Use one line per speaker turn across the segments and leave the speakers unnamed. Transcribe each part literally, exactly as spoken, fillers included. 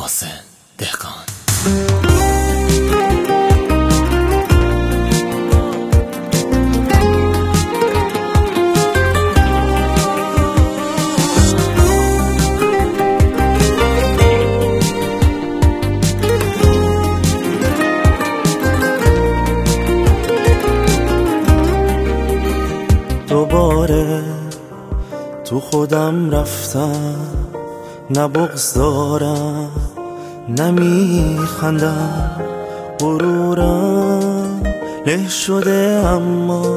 محسن دهقان.
دوباره تو خودم رفتم، نه بغض دارم نه میخندم، غرورم له شده اما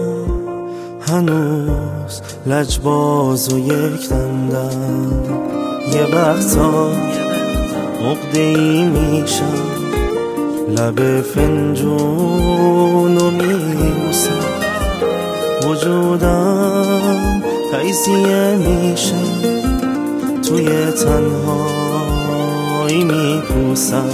هنوز لجباز و یک دندم. یه وقتا عقده‌ای میشم، لب فنجونو میبوسم، وجودم تجزیه میشه، توی تنهایی میپوسم.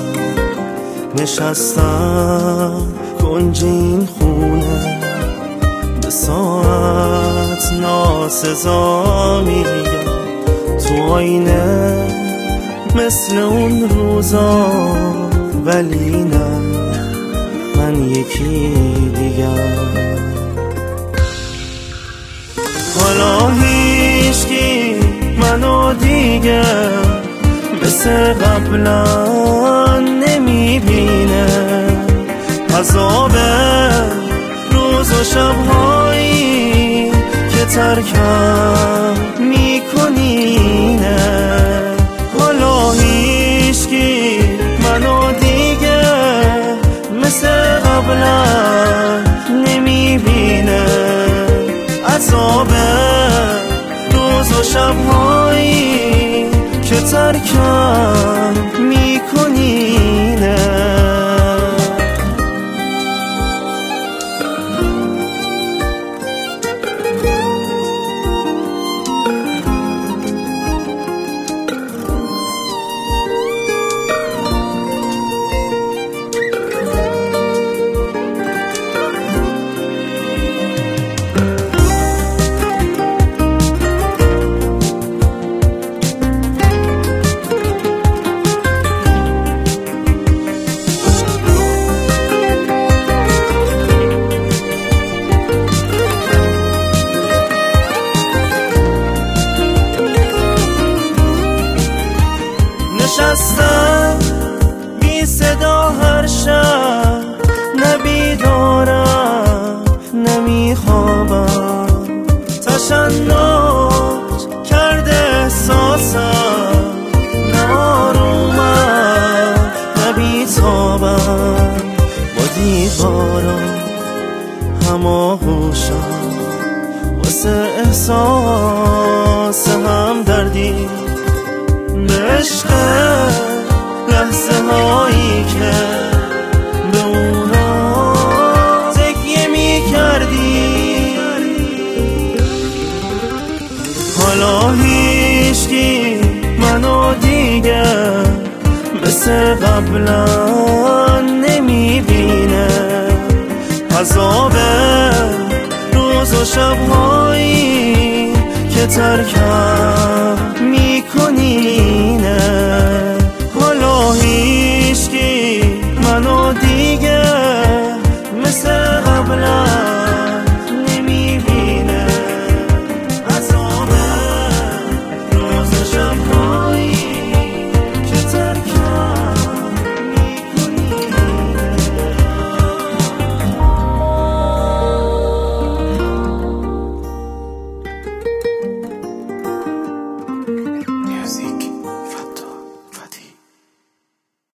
نشستم کنج این خونه، به ساعت ناسزا میگم تو آینه مثل اون روزا، ولی نه من یکی دیگم. حالا هیچکی منو دیگه مثل قبلا نمیبینه، عذاب روز و شبهایی که ترکم میکنینه. حالا هیچکی منو دیگه مثل قبلا نمیبینه، عذاب روز و شبهایی که ترکم میکنینه. نشستم بی صدا هر شب، نبیدارم نمیخوابم، تشنج کرده احساسم، نارومم نبیتابم، با دیوارم هماغوشم، واسه احساس هم دردی به عشق لحظه هایی که به اونا تکیه می کردی. حالا هیچکی منو دیگه مثل قبلا نمیبینه، عذاب روز و شبهایی که ترکم میکنی.